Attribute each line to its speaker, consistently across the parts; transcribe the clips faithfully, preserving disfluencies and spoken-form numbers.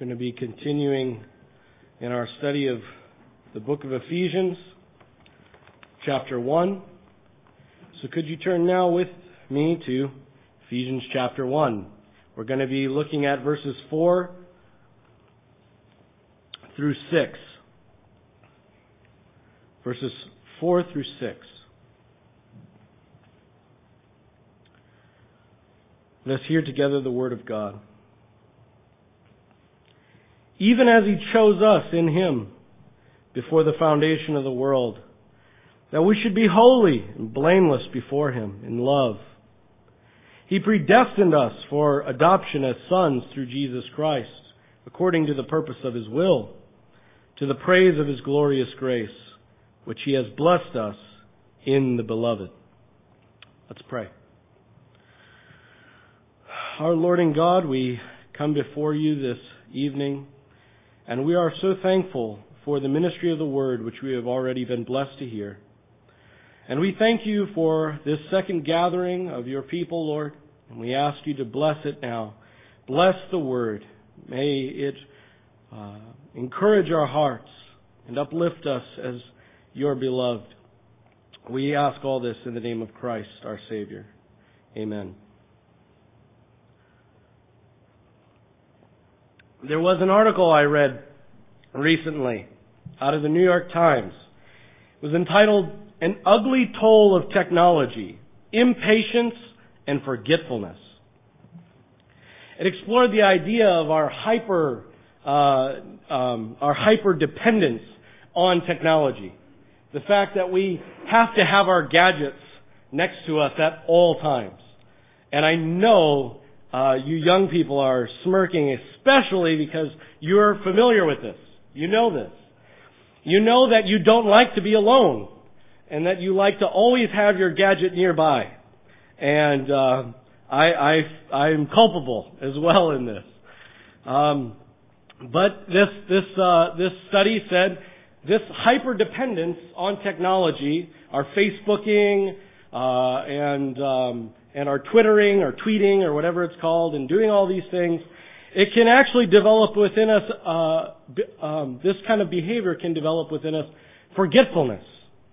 Speaker 1: We're going to be continuing in our study of the book of Ephesians, chapter one. So could you turn now with me to Ephesians chapter one. We're going to be looking at verses four through six. Verses four through six. Let's hear together the word of God. Even as He chose us in Him before the foundation of the world, that we should be holy and blameless before Him in love. He predestined us for adoption as sons through Jesus Christ, according to the purpose of His will, to the praise of His glorious grace, which He has blessed us in the Beloved. Let's pray. Our Lord and God, we come before You this evening, and we are so thankful for the ministry of the Word, which we have already been blessed to hear. And we thank You for this second gathering of Your people, Lord, and we ask You to bless it now. Bless the Word. May it uh, encourage our hearts and uplift us as Your beloved. We ask all this in the name of Christ, our Savior. Amen. There was an article I read recently out of the New York Times. It was entitled, "An Ugly Toll of Technology, Impatience and Forgetfulness." It explored the idea of our hyper, uh, um, our hyper dependence on technology. The fact that we have to have our gadgets next to us at all times. And I know uh, you young people are smirking, especially because you're familiar with this. You know this. You know that you don't like to be alone, and that you like to always have your gadget nearby. And uh, I, I, I'm culpable as well in this. Um, but this this uh, this study said this hyper-dependence on technology, our Facebooking uh, and um, and our Twittering or tweeting or whatever it's called, and doing all these things, it can actually develop within us, uh, um, this kind of behavior can develop within us forgetfulness.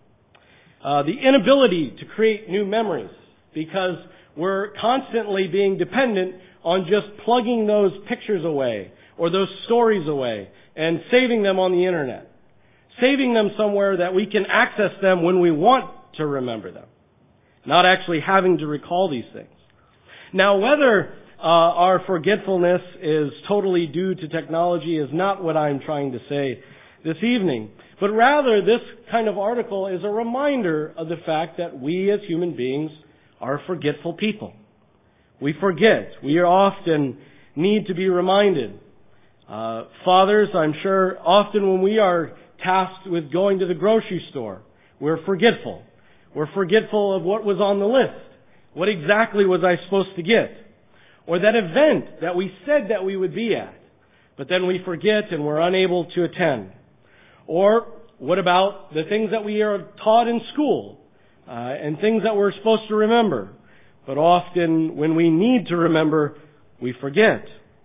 Speaker 1: Uh, the inability to create new memories, because we're constantly being dependent on just plugging those pictures away or those stories away and saving them on the internet. Saving them somewhere that we can access them when we want to remember them. Not actually having to recall these things. Now, whether uh, our forgetfulness is totally due to technology is not what I'm trying to say this evening. But rather, this kind of article is a reminder of the fact that we as human beings are forgetful people. We forget. We often need to be reminded. Uh, fathers, I'm sure, often when we are tasked with going to the grocery store, we're forgetful. We're forgetful of what was on the list. What exactly was I supposed to get? Or that event that we said that we would be at, but then we forget and we're unable to attend. Or what about the things that we are taught in school uh, and things that we're supposed to remember? But often when we need to remember, we forget.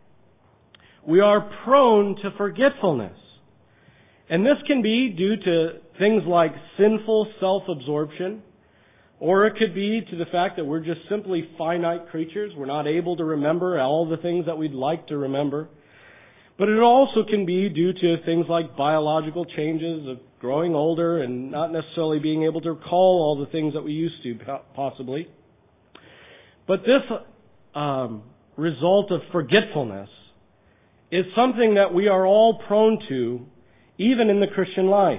Speaker 1: We are prone to forgetfulness. And this can be due to things like sinful self-absorption, or it could be to the fact that we're just simply finite creatures. We're not able to remember all the things that we'd like to remember. But it also can be due to things like biological changes of growing older and not necessarily being able to recall all the things that we used to, possibly. But this um, result of forgetfulness is something that we are all prone to, even in the Christian life.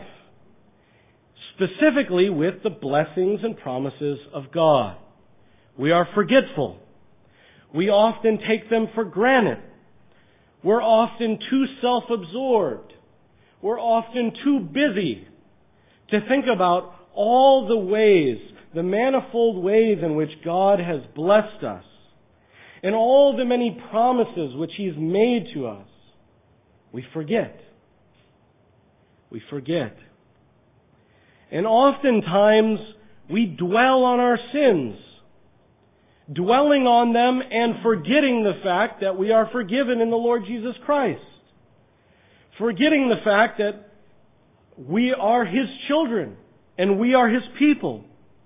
Speaker 1: Specifically with the blessings and promises of God. We are forgetful. We often take them for granted. We're often too self-absorbed. We're often too busy to think about all the ways, the manifold ways in which God has blessed us, and all the many promises which He's made to us. We forget. We forget. And oftentimes we dwell on our sins, dwelling on them and forgetting the fact that we are forgiven in the Lord Jesus Christ. forgetting the fact that we are His children and we are His people.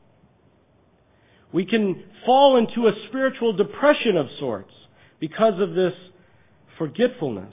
Speaker 1: We can fall into a spiritual depression of sorts because of this forgetfulness.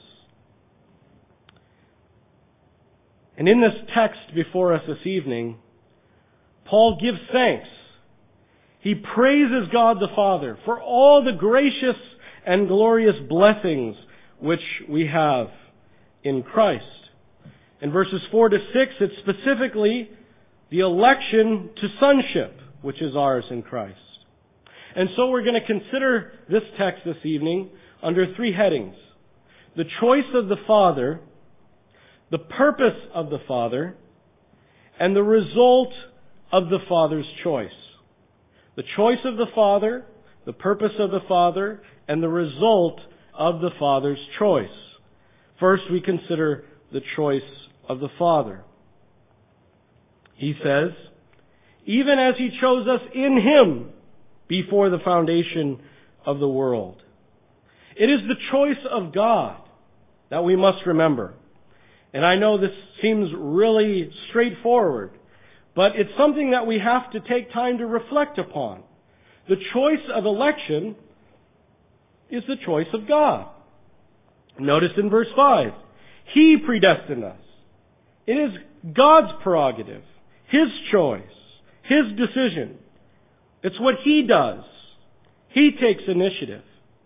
Speaker 1: And in this text before us this evening, Paul gives thanks. He praises God the Father for all the gracious and glorious blessings which we have in Christ. In verses four to six, it's specifically the election to sonship, which is ours in Christ. And so we're going to consider this text this evening under three headings: the choice of the Father, the purpose of the Father, and the result of the Father's choice. The choice of the Father, the purpose of the Father, and the result of the Father's choice. First, we consider the choice of the Father. He says, even as He chose us in Him before the foundation of the world. It is the choice of God that we must remember. And I know this seems really straightforward, but it's something that we have to take time to reflect upon. The choice of election is the choice of God. Notice in verse five, He predestined us. It is God's prerogative, His choice, His decision. It's what He does. He takes initiative.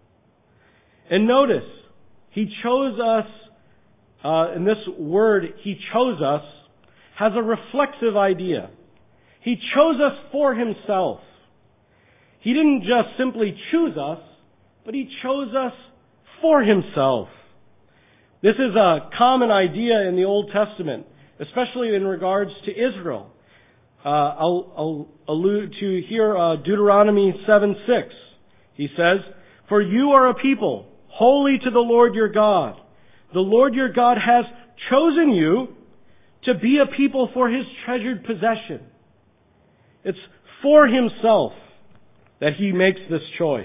Speaker 1: And notice, He chose us, uh, and this word, He chose us, has a reflexive idea. He chose us for Himself. He didn't just simply choose us, but He chose us for Himself. This is a common idea in the Old Testament, especially in regards to Israel. Uh, I'll, I'll allude to here uh, Deuteronomy seven six. He says, "For you are a people, holy to the Lord your God. The Lord your God has chosen you to be a people for His treasured possession." It's for Himself that He makes this choice.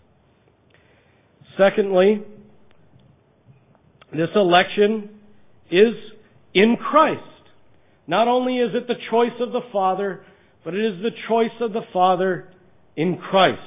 Speaker 1: Secondly, this election is in Christ. Not only is it the choice of the Father, but it is the choice of the Father in Christ.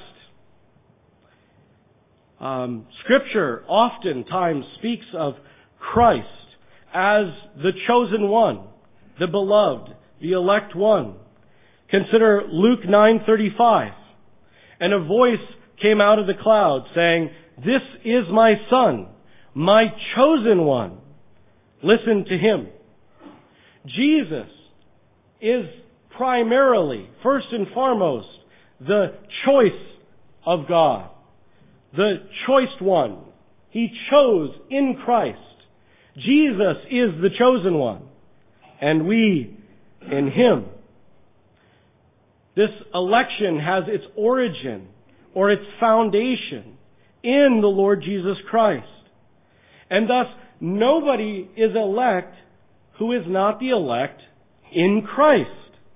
Speaker 1: Um, Scripture oftentimes speaks of Christ as the chosen one, the beloved, the elect one. Consider Luke nine thirty-five. "And a voice came out of the cloud saying, 'This is my Son, my chosen one. Listen to Him.'" Jesus is primarily, first and foremost, the choice of God, the choiced one. He chose in Christ. Jesus is the chosen one, and we in Him. This election has its origin or its foundation in the Lord Jesus Christ. And thus, nobody is elect who is not the elect in Christ.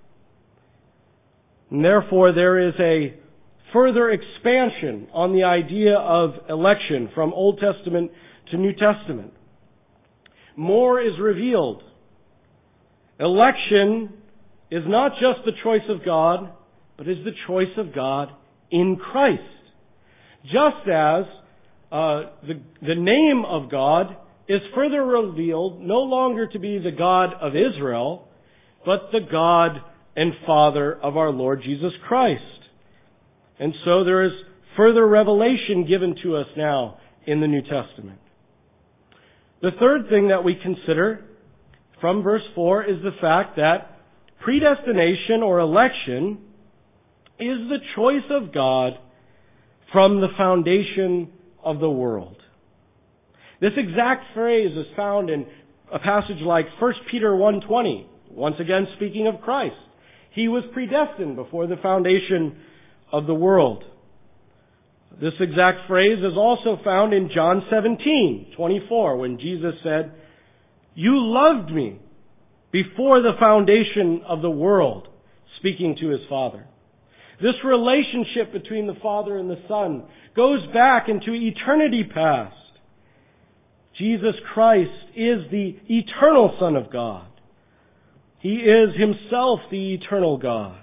Speaker 1: And therefore, there is a further expansion on the idea of election from Old Testament to New Testament. More is revealed. Election is not just the choice of God, but is the choice of God in Christ. Just as uh, the, the name of God is further revealed no longer to be the God of Israel, but the God and Father of our Lord Jesus Christ. And so there is further revelation given to us now in the New Testament. The third thing that we consider from verse four is the fact that predestination or election is the choice of God from the foundation of the world. This exact phrase is found in a passage like First Peter one twenty, once again speaking of Christ. He was predestined before the foundation of the world. This exact phrase is also found in John seventeen twenty-four, when Jesus said, "You loved me before the foundation of the world," speaking to His Father. This relationship between the Father and the Son goes back into eternity past. Jesus Christ is the eternal Son of God. He is Himself the eternal God.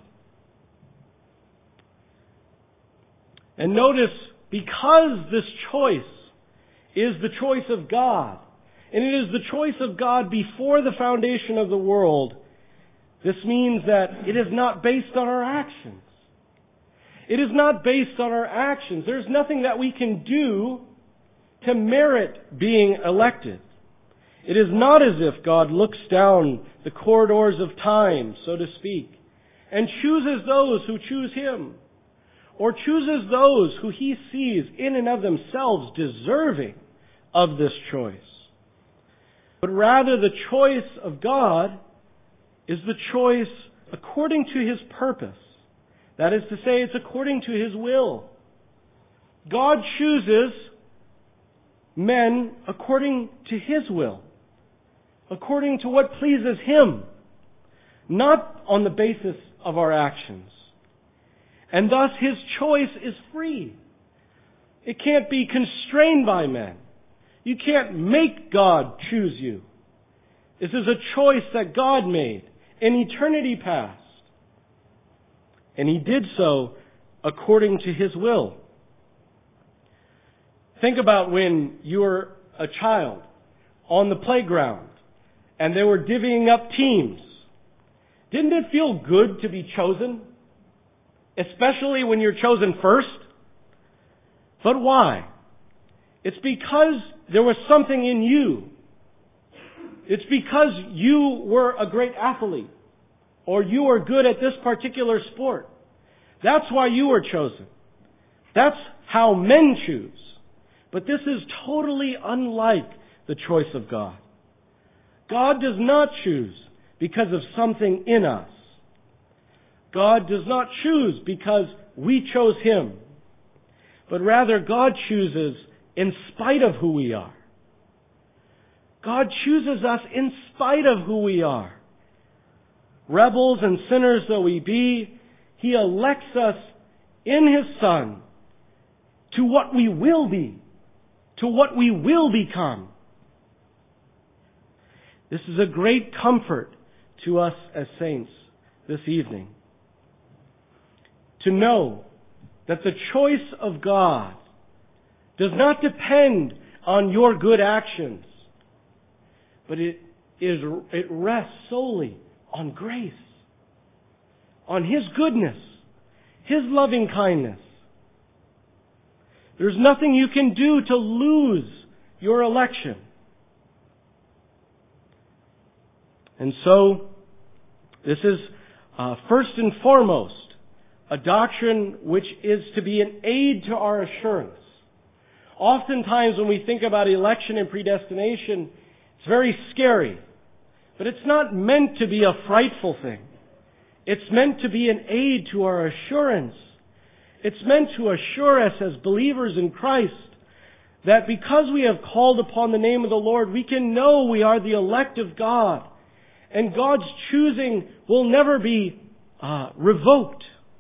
Speaker 1: And notice, because this choice is the choice of God, and it is the choice of God before the foundation of the world, this means that it is not based on our actions. It is not based on our actions. There's nothing that we can do to merit being elected. It is not as if God looks down the corridors of time, so to speak, and chooses those who choose Him, or chooses those who He sees in and of themselves deserving of this choice. But rather, the choice of God is the choice according to His purpose. That is to say, it's according to His will. God chooses men according to His will, according to what pleases Him, not on the basis of our actions. And thus His choice is free. It can't be constrained by men. You can't make God choose you. This is a choice that God made in eternity past. And He did so according to His will. Think about when you were a child on the playground and they were divvying up teams. Didn't it feel good to be chosen? Especially when you're chosen first? But why? It's because there was something in you. It's because you were a great athlete, or you were good at this particular sport. That's why you were chosen. That's how men choose. But this is totally unlike the choice of God. God does not choose because of something in us. God does not choose because we chose Him. But rather, God chooses in spite of who we are. God chooses us in spite of who we are. Rebels and sinners though we be, He elects us in His Son to what we will be, to what we will become. This is a great comfort to us as saints this evening. To know that the choice of God does not depend on your good actions, but it is it rests solely on grace, on His goodness, His loving kindness. There's nothing you can do to lose your election. And so, this is uh, first and foremost a doctrine which is to be an aid to our assurance. Oftentimes when we think about election and predestination, it's very scary. But it's not meant to be a frightful thing. It's meant to be an aid to our assurance. It's meant to assure us as believers in Christ that because we have called upon the name of the Lord, we can know we are the elect of God. And God's choosing will never be uh, revoked.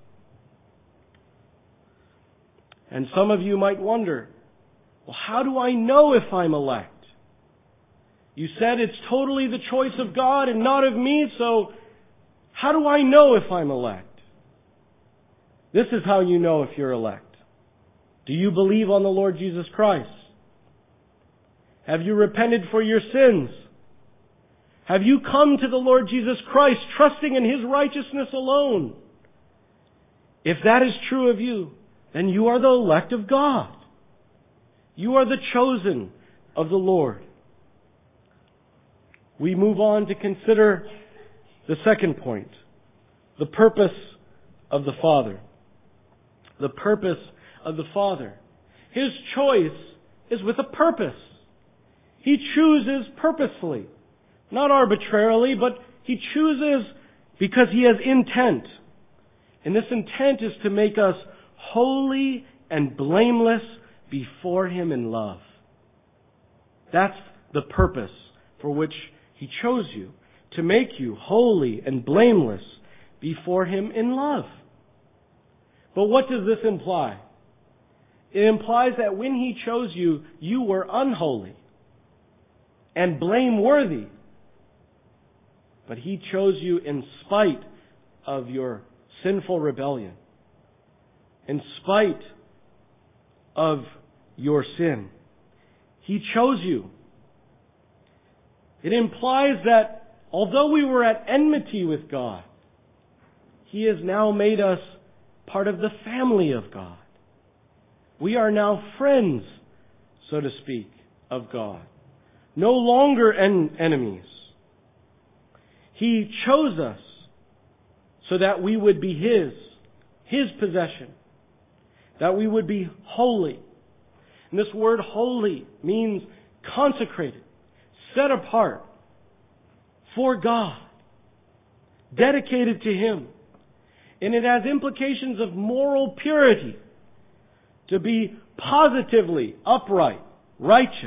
Speaker 1: And some of you might wonder, well, how do I know if I'm elect? You said it's totally the choice of God and not of me, so how do I know if I'm elect? This is how you know if you're elect. Do you believe on the Lord Jesus Christ? Have you repented for your sins? Have you come to the Lord Jesus Christ, trusting in His righteousness alone? If that is true of you, then you are the elect of God. You are the chosen of the Lord. We move on to consider the second point, the purpose of the Father. The purpose of the Father. His choice is with a purpose. He chooses purposefully, not arbitrarily, but He chooses because He has intent. And this intent is to make us holy and blameless before Him in love. That's the purpose for which He chose you, to make you holy and blameless before Him in love. But what does this imply? It implies that when He chose you, you were unholy. and blameworthy. But He chose you in spite of your sinful rebellion, in spite of your sin. He chose you. It implies that although we were at enmity with God, He has now made us part of the family of God. We are now friends, so to speak, of God. No longer en- enemies. He chose us so that we would be His, His possession, that we would be holy. And this word holy means consecrated, set apart for God, dedicated to Him. And it has implications of moral purity, to be positively upright, righteous.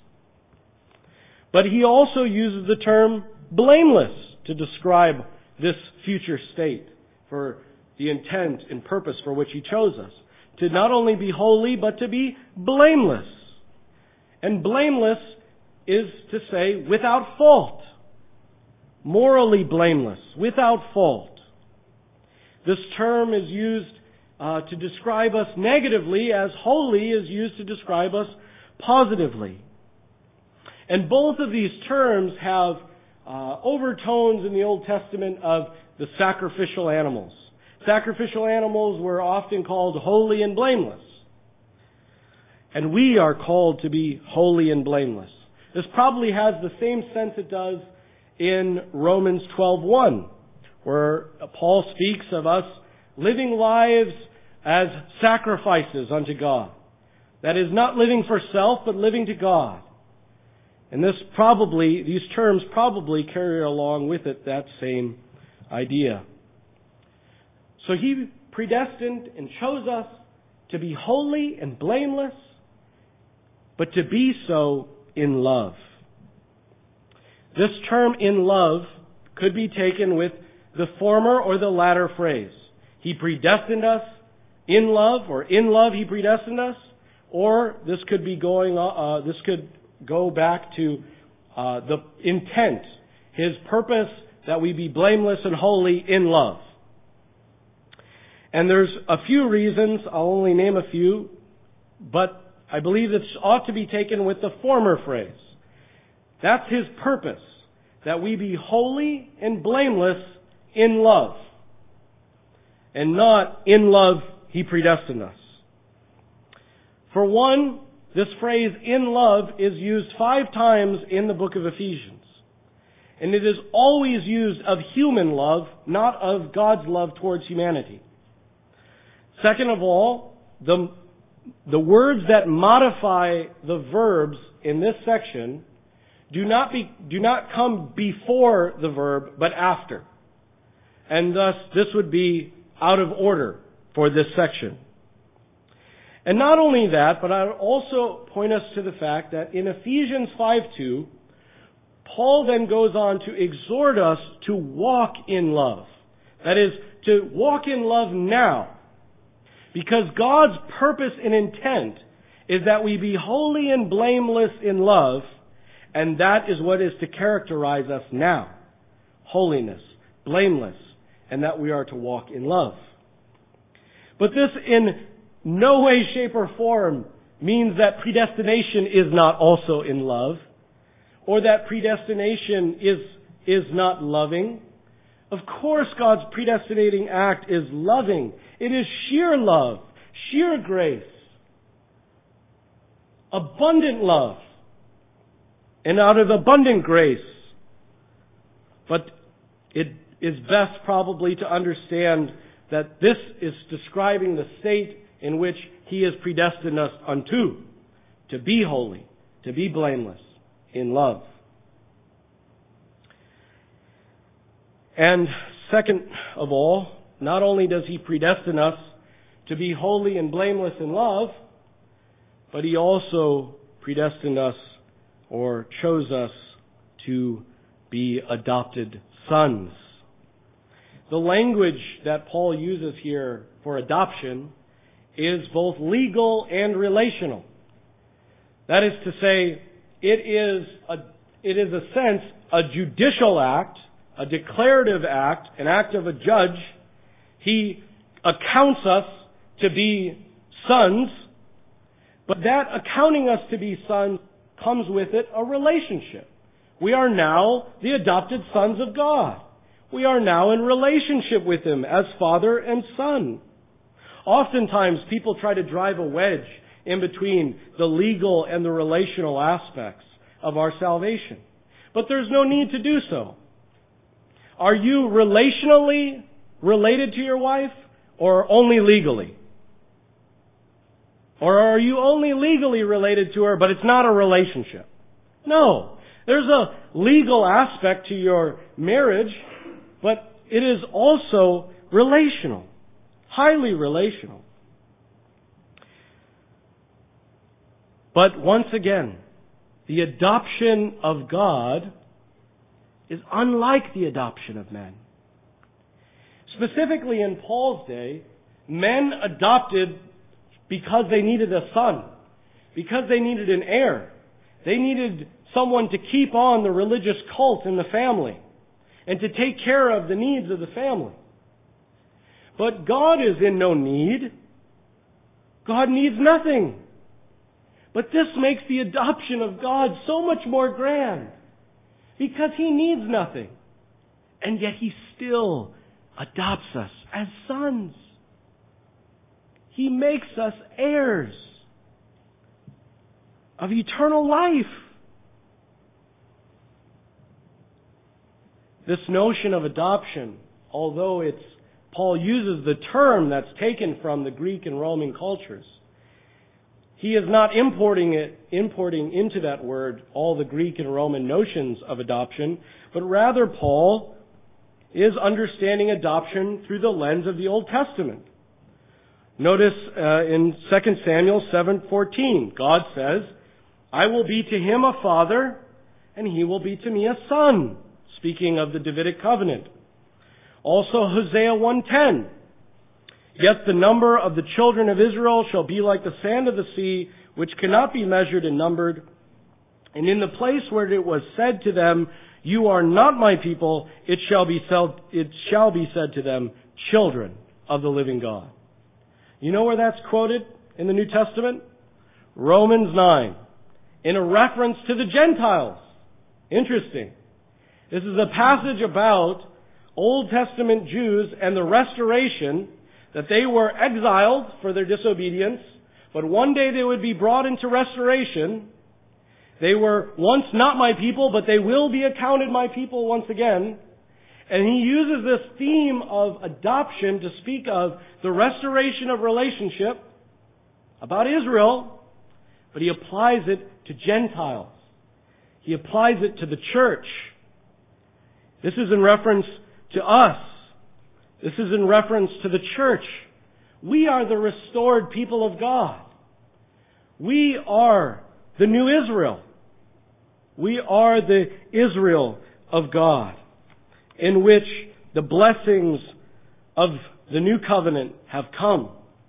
Speaker 1: But He also uses the term blameless to describe this future state for the intent and purpose for which He chose us. To not only be holy, but to be blameless. And blameless is to say without fault. Morally blameless, without fault. This term is used uh, to describe us negatively, as holy is used to describe us positively. And both of these terms have uh, overtones in the Old Testament of the sacrificial animals. Sacrificial animals were often called holy and blameless. And we are called to be holy and blameless. This probably has the same sense it does in Romans twelve one, where Paul speaks of us living lives as sacrifices unto God. That is, not living for self, but living to God. And this probably, these terms probably carry along with it that same idea. So He predestined and chose us to be holy and blameless, but to be so in love. This term in love could be taken with the former or the latter phrase. He predestined us in love, or in love He predestined us, or this could be going, uh, this could go back to uh, the intent, His purpose that we be blameless and holy in love. And there's a few reasons, I'll only name a few, but I believe this ought to be taken with the former phrase. That's His purpose, that we be holy and blameless in love, and not in love He predestined us. For one, this phrase in love is used five times in the book of Ephesians. And it is always used of human love, not of God's love towards humanity. Second of all, the, the words that modify the verbs in this section do not be, do not come before the verb, but after. And thus, this would be out of order for this section. And not only that, but I would also point us to the fact that in Ephesians five two, Paul then goes on to exhort us to walk in love. That is, to walk in love now. Because God's purpose and intent is that we be holy and blameless in love, and that is what is to characterize us now. Holiness, blameless, and that we are to walk in love. But this in no way, shape, or form means that predestination is not also in love, or that predestination is, is not loving. Of course, God's predestinating act is loving. It is sheer love, sheer grace, abundant love, and out of abundant grace. But it is best probably to understand that this is describing the state in which He has predestined us unto, to be holy, to be blameless in love. And second of all, not only does He predestine us to be holy and blameless in love, but He also predestined us or chose us to be adopted sons. The language that Paul uses here for adoption is both legal and relational. That is to say, it is a, it is a sense a judicial act, a declarative act, an act of a judge. He accounts us to be sons, but that accounting us to be sons comes with it a relationship. We are now the adopted sons of God. We are now in relationship with Him as father and son. Oftentimes people try to drive a wedge in between the legal and the relational aspects of our salvation. But there's no need to do so. Are you relationally related to your wife or only legally? Or are you only legally related to her, but it's not a relationship? No. There's a legal aspect to your marriage, but it is also relational. Highly relational. But once again, the adoption of God is unlike the adoption of men. Specifically in Paul's day, men adopted because they needed a son, because they needed an heir. They needed someone to keep on the religious cult in the family and to take care of the needs of the family. But God is in no need. God needs nothing. But this makes the adoption of God so much more grand because He needs nothing. And yet He still adopts us as sons. He makes us heirs of eternal life. This notion of adoption, although it's Paul uses the term that's taken from the Greek and Roman cultures, he is not importing it, importing into that word all the Greek and Roman notions of adoption, but rather Paul is understanding adoption through the lens of the Old Testament. Notice uh, in Second Samuel seven fourteen, God says, "I will be to him a father, and he will be to me a son," speaking of the Davidic covenant. Also Hosea one ten, "Yet the number of the children of Israel shall be like the sand of the sea, which cannot be measured and numbered. And in the place where it was said to them, 'You are not my people,' it shall be said, it shall be said to them, 'Children of the living God.'" You know where that's quoted in the New Testament? Romans nine, in a reference to the Gentiles. Interesting. This is a passage about Old Testament Jews and the restoration, that they were exiled for their disobedience, but one day they would be brought into restoration. They were once not my people, but they will be accounted my people once again. And he uses this theme of adoption to speak of the restoration of relationship about Israel, but he applies it to Gentiles. He applies it to the church. This is in reference to us. This is in reference to the church. We are the restored people of God. We are the new Israel. We are the Israel of God, in which the blessings of the new covenant have come.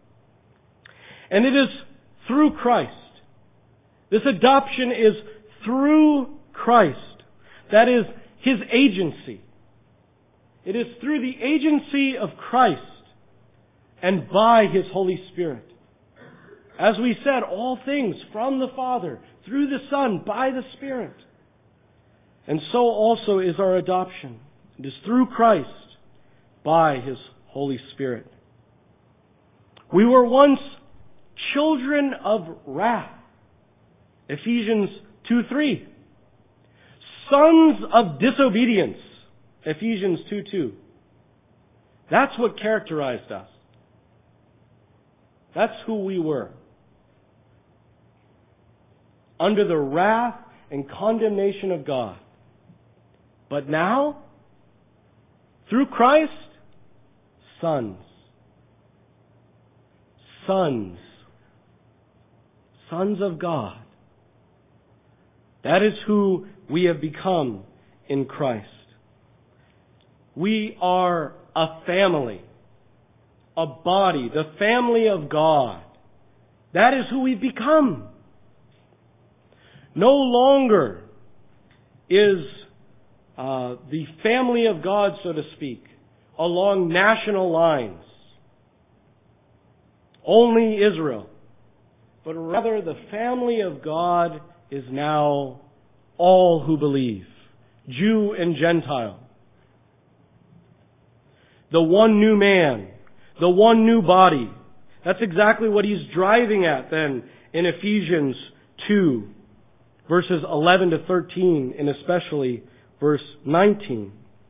Speaker 1: And it is through Christ. This adoption is through Christ. That is His agency. It is through the agency of Christ and by His Holy Spirit. As we said, all things from the Father, through the Son, by the Spirit. And so also is our adoption. It is through Christ, by His Holy Spirit. We were once children of wrath. Ephesians two three. Sons of disobedience. Ephesians two two. That's what characterized us. That's who we were. Under the wrath and condemnation of God. But now, through Christ, sons. Sons. Sons of God. That is who we have become in Christ. We are a family, a body, the family of God. That is who we've become. No longer is uh, the family of God, so to speak, along national lines. Only Israel. But rather the family of God is now all who believe, Jew and Gentile. The one new man, the one new body. That's exactly what he's driving at then in Ephesians two, verses eleven to thirteen, and especially verse nineteen.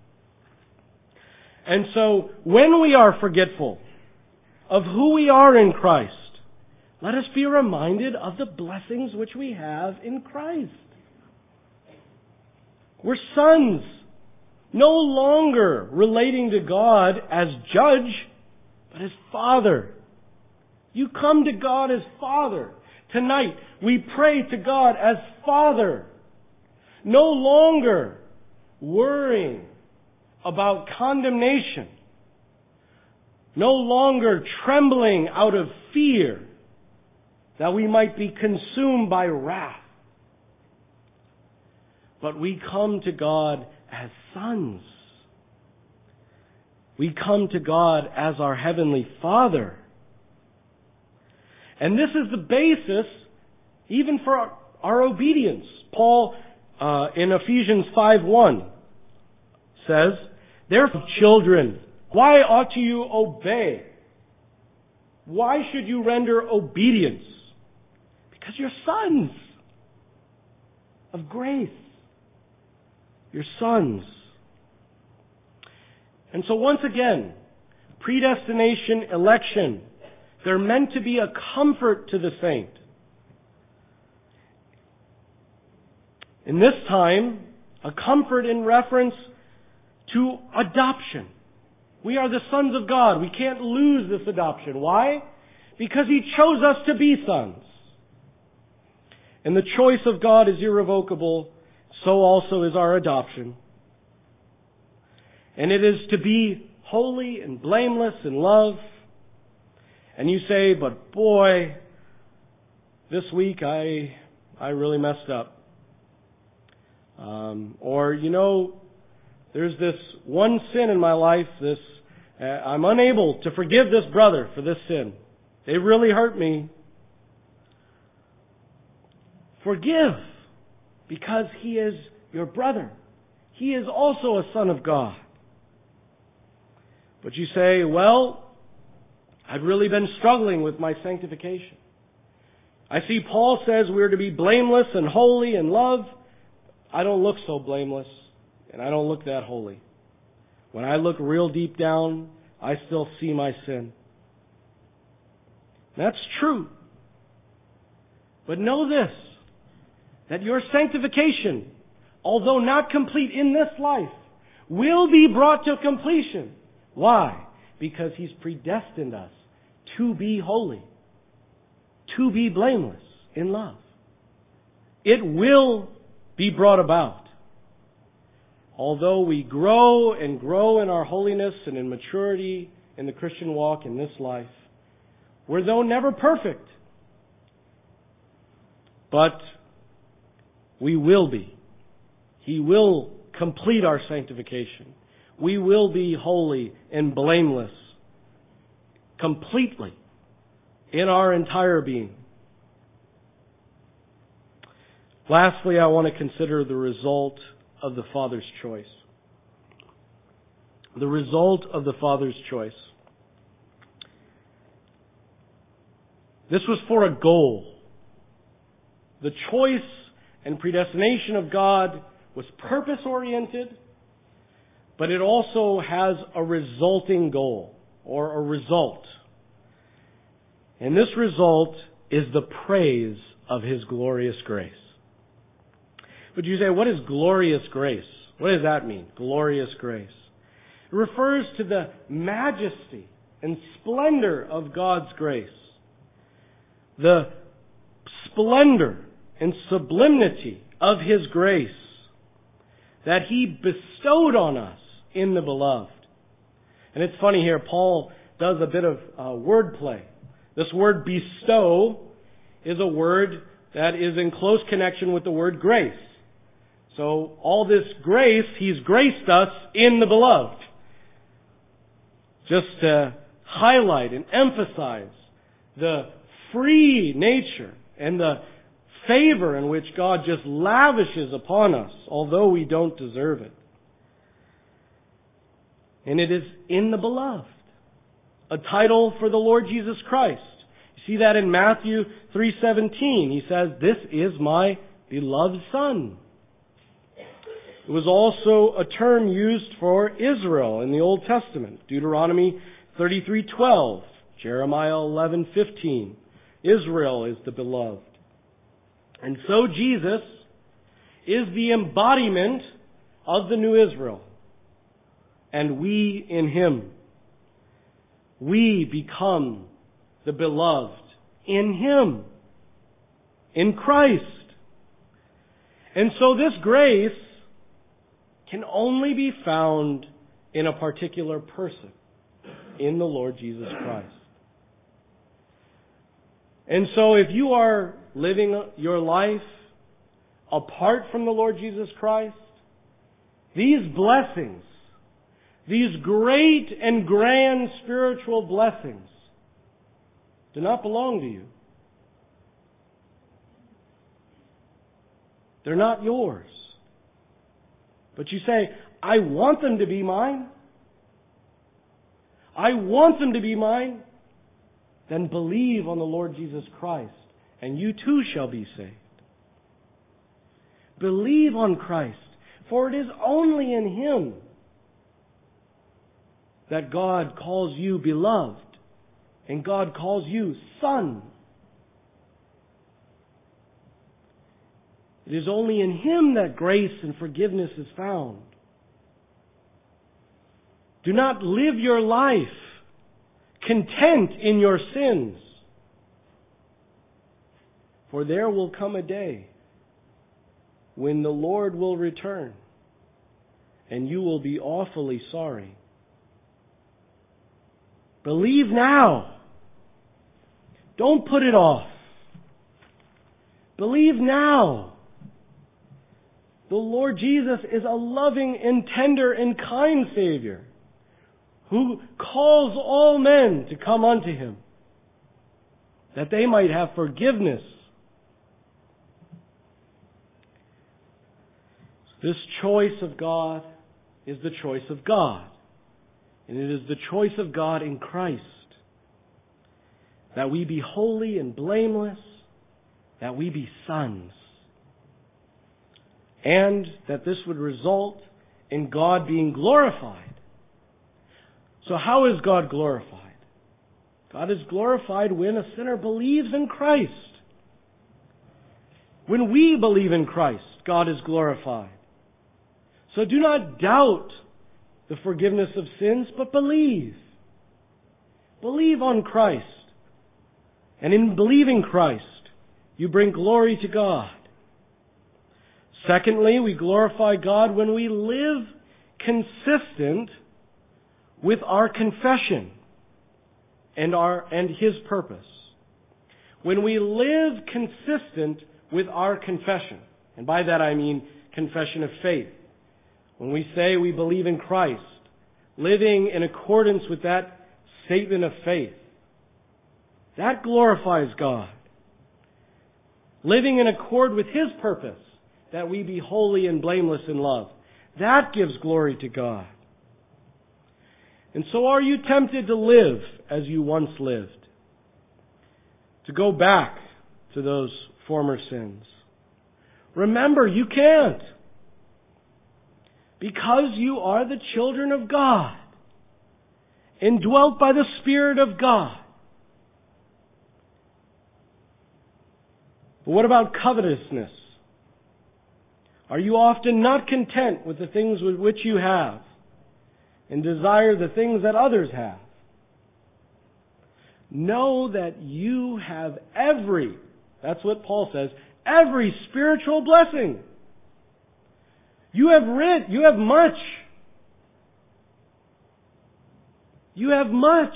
Speaker 1: And so, when we are forgetful of who we are in Christ, let us be reminded of the blessings which we have in Christ. We're sons, no longer relating to God as judge, but as Father. You come to God as Father. Tonight, we pray to God as Father. No longer worrying about condemnation. No longer trembling out of fear that we might be consumed by wrath. But we come to God as sons. We come to God as our Heavenly Father. And this is the basis even for our, our obedience. Paul, uh, in Ephesians five one, says, "Therefore, children, why ought you obey? Why should you render obedience? Because you're sons of grace. You're sons." And so once again, predestination, election, they're meant to be a comfort to the saint. In this time, a comfort in reference to adoption. We are the sons of God. We can't lose this adoption. Why? Because He chose us to be sons. And the choice of God is irrevocable. So also is our adoption. And it is to be holy and blameless in love. And you say, but boy, this week I I really messed up. Um, or, you know, there's this one sin in my life, this uh, I'm unable to forgive this brother for this sin. They really hurt me. Forgive, because he is your brother. He is also a son of God. But you say, well, I've really been struggling with my sanctification. I see Paul says we're to be blameless and holy in love. I don't look so blameless, and I don't look that holy. When I look real deep down, I still see my sin. That's true. But know this, that your sanctification, although not complete in this life, will be brought to completion. Why? Because He's predestined us to be holy, to be blameless in love. It will be brought about. Although we grow and grow in our holiness and in maturity in the Christian walk in this life, we're though never perfect, but we will be. He will complete our sanctification. We will be holy and blameless completely in our entire being. Lastly, I want to consider the result of the Father's choice. The result of the Father's choice. This was for a goal. The choice and predestination of God was purpose-oriented, but it also has a resulting goal, or a result. And this result is the praise of His glorious grace. But you say, what is glorious grace? What does that mean, glorious grace? It refers to the majesty and splendor of God's grace. The splendor and sublimity of His grace that He bestowed on us in the Beloved. And it's funny here, Paul does a bit of uh, wordplay. This word bestow is a word that is in close connection with the word grace. So all this grace, He's graced us in the Beloved. Just to highlight and emphasize the free nature and the favor in which God just lavishes upon us, although we don't deserve it. And it is in the Beloved, a title for the Lord Jesus Christ. You see that in Matthew three seventeen. He says, "This is my beloved Son." It was also a term used for Israel in the Old Testament. Deuteronomy thirty-three twelve, Jeremiah eleven fifteen. Israel is the beloved. And so Jesus is the embodiment of the new Israel. And we in Him. We become the beloved in Him. In Christ. And so this grace can only be found in a particular person, in the Lord Jesus Christ. And so if you are living your life apart from the Lord Jesus Christ, these blessings, these great and grand spiritual blessings, do not belong to you. They're not yours. But you say, I want them to be mine. I want them to be mine. Then believe on the Lord Jesus Christ, and you too shall be saved. Believe on Christ, for it is only in Him that God calls you beloved, and God calls you son. It is only in Him that grace and forgiveness is found. Do not live your life content in your sins. For there will come a day when the Lord will return and you will be awfully sorry. Believe now. Don't put it off. Believe now. The Lord Jesus is a loving and tender and kind Savior who calls all men to come unto Him, that they might have forgiveness. This choice of God is the choice of God. And it is the choice of God in Christ, that we be holy and blameless, that we be sons, and that this would result in God being glorified. So how is God glorified? God is glorified when a sinner believes in Christ. When we believe in Christ, God is glorified. So do not doubt the forgiveness of sins, but believe. Believe on Christ. And in believing Christ, you bring glory to God. Secondly, we glorify God when we live consistent with our confession and our and His purpose. When we live consistent with our confession, and by that I mean confession of faith. When we say we believe in Christ, living in accordance with that statement of faith, that glorifies God. Living in accord with His purpose, that we be holy and blameless in love, that gives glory to God. And so are you tempted to live as you once lived? To go back to those former sins? Remember, you can't. Because you are the children of God, indwelt by the Spirit of God. But what about covetousness? Are you often not content with the things with which you have and desire the things that others have? Know that you have every, that's what Paul says, every spiritual blessing. You have rich, you have much. You have much.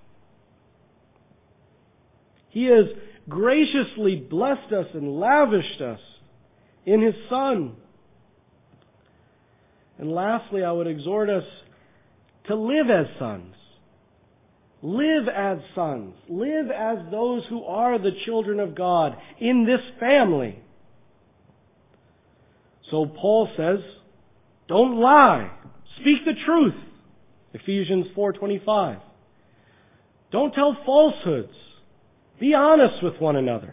Speaker 1: He has graciously blessed us and lavished us in His Son. And lastly, I would exhort us to live as sons. Live as sons. Live as those who are the children of God in this family. So Paul says, don't lie. Speak the truth. Ephesians four twenty-five. Don't tell falsehoods. Be honest with one another.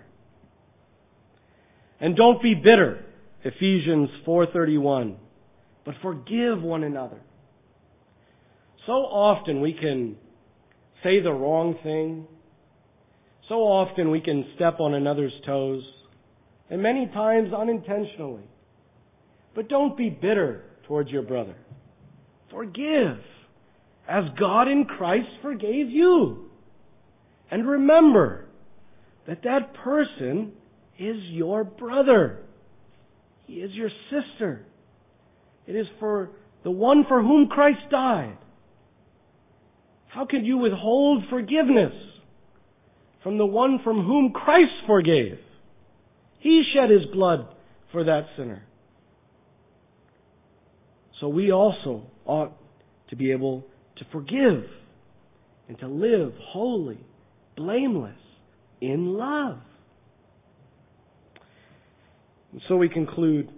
Speaker 1: And don't be bitter. Ephesians four thirty-one. But forgive one another. So often we can say the wrong thing. So often we can step on another's toes. And many times unintentionally. But don't be bitter towards your brother. Forgive as God in Christ forgave you. And remember that that person is your brother. He is your sister. It is for the one for whom Christ died. How can you withhold forgiveness from the one from whom Christ forgave? He shed His blood for that sinner. So we also ought to be able to forgive and to live holy, blameless, in love. And so we conclude.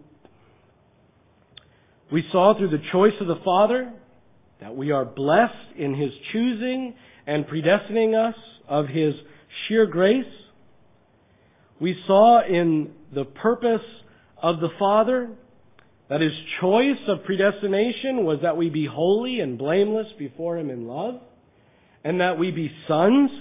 Speaker 1: We saw through the choice of the Father that we are blessed in His choosing and predestining us of His sheer grace. We saw in the purpose of the Father that His choice of predestination was that we be holy and blameless before Him in love, and that we be sons.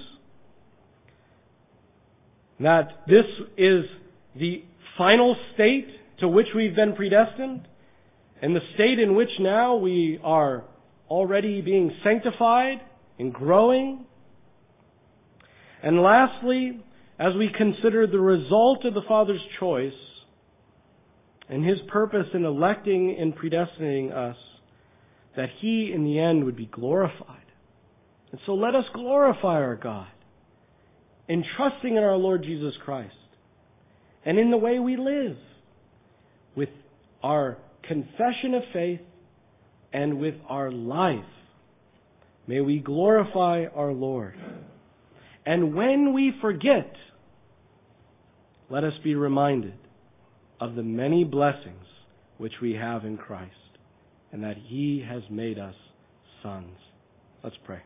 Speaker 1: That this is the final state to which we've been predestined, and the state in which now we are already being sanctified and growing. And lastly, as we consider the result of the Father's choice and His purpose in electing and predestinating us, that He in the end would be glorified. And so let us glorify our God in trusting in our Lord Jesus Christ and in the way we live, with our confession of faith and with our life. May we glorify our Lord. And when we forget, let us be reminded of the many blessings which we have in Christ, and that He has made us sons. Let's pray.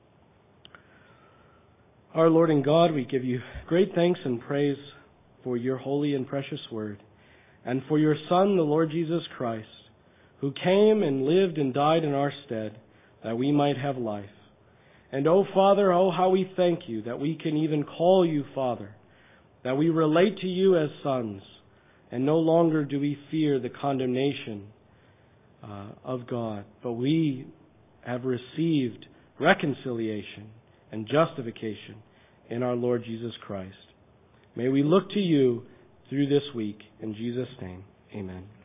Speaker 1: Our Lord and God, we give You great thanks and praise for Your holy and precious word, and for Your Son, the Lord Jesus Christ, who came and lived and died in our stead, that we might have life. And, oh Father, oh how we thank You that we can even call You Father, that we relate to You as sons, and no longer do we fear the condemnation uh, of God, but we have received reconciliation and justification in our Lord Jesus Christ. May we look to You through this week. In Jesus' name, amen.